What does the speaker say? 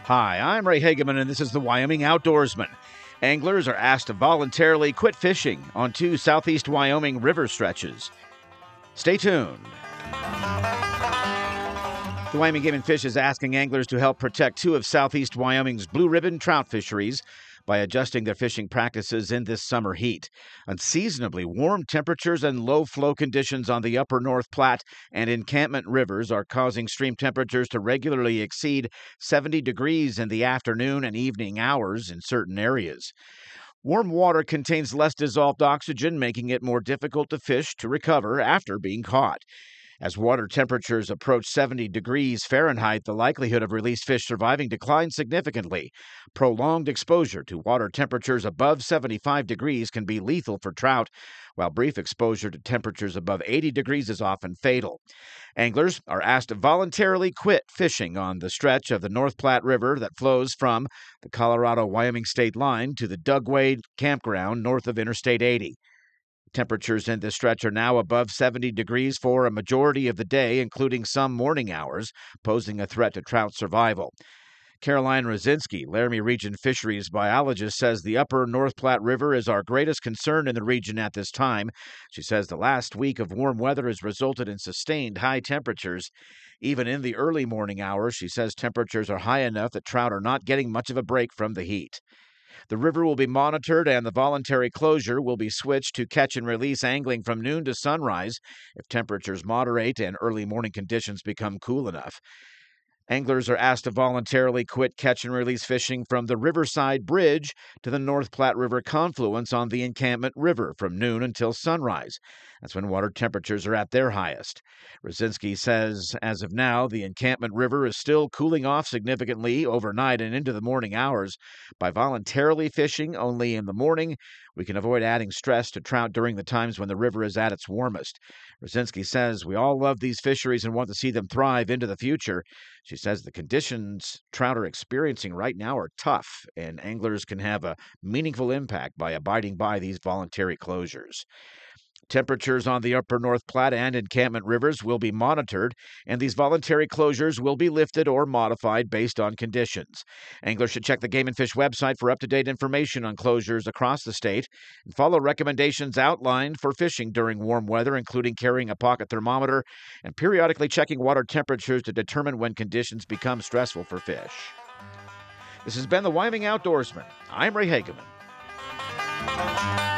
Hi, I'm Ray Hageman, and this is the Wyoming Outdoorsman. Anglers are asked to voluntarily quit fishing on two southeast Wyoming river stretches. Stay tuned. The Wyoming Game and Fish is asking anglers to help protect two of southeast Wyoming's blue ribbon trout fisheries by adjusting their fishing practices in this summer heat. Unseasonably warm temperatures and low flow conditions on the upper North Platte and Encampment rivers are causing stream temperatures to regularly exceed 70 degrees in the afternoon and evening hours in certain areas. Warm water contains less dissolved oxygen, making it more difficult to fish to recover after being caught. As water temperatures approach 70 degrees Fahrenheit, the likelihood of released fish surviving declines significantly. Prolonged exposure to water temperatures above 75 degrees can be lethal for trout, while brief exposure to temperatures above 80 degrees is often fatal. Anglers are asked to voluntarily quit fishing on the stretch of the North Platte River that flows from the Colorado-Wyoming state line to the Dugway campground north of Interstate 80. Temperatures in this stretch are now above 70 degrees for a majority of the day, including some morning hours, posing a threat to trout survival. Caroline Rosinski, Laramie Region fisheries biologist, says the upper North Platte River is our greatest concern in the region at this time. She says the last week of warm weather has resulted in sustained high temperatures. Even in the early morning hours, she says temperatures are high enough that trout are not getting much of a break from the heat. The river will be monitored and the voluntary closure will be switched to catch and release angling from noon to sunrise if temperatures moderate and early morning conditions become cool enough. Anglers are asked to voluntarily quit catch and release fishing from the Riverside Bridge to the North Platte River confluence on the Encampment River from noon until sunrise. That's when water temperatures are at their highest. Rosinski says, as of now, the Encampment River is still cooling off significantly overnight and into the morning hours. By voluntarily fishing only in the morning, we can avoid adding stress to trout during the times when the river is at its warmest. Rosinski says, we all love these fisheries and want to see them thrive into the future. She says the conditions trout are experiencing right now are tough, and anglers can have a meaningful impact by abiding by these voluntary closures. Temperatures on the upper North Platte and Encampment rivers will be monitored, and these voluntary closures will be lifted or modified based on conditions. Anglers should check the Game and Fish website for up-to-date information on closures across the state and follow recommendations outlined for fishing during warm weather, including carrying a pocket thermometer and periodically checking water temperatures to determine when conditions become stressful for fish. This has been the Wyoming Outdoorsman. I'm Ray Hageman.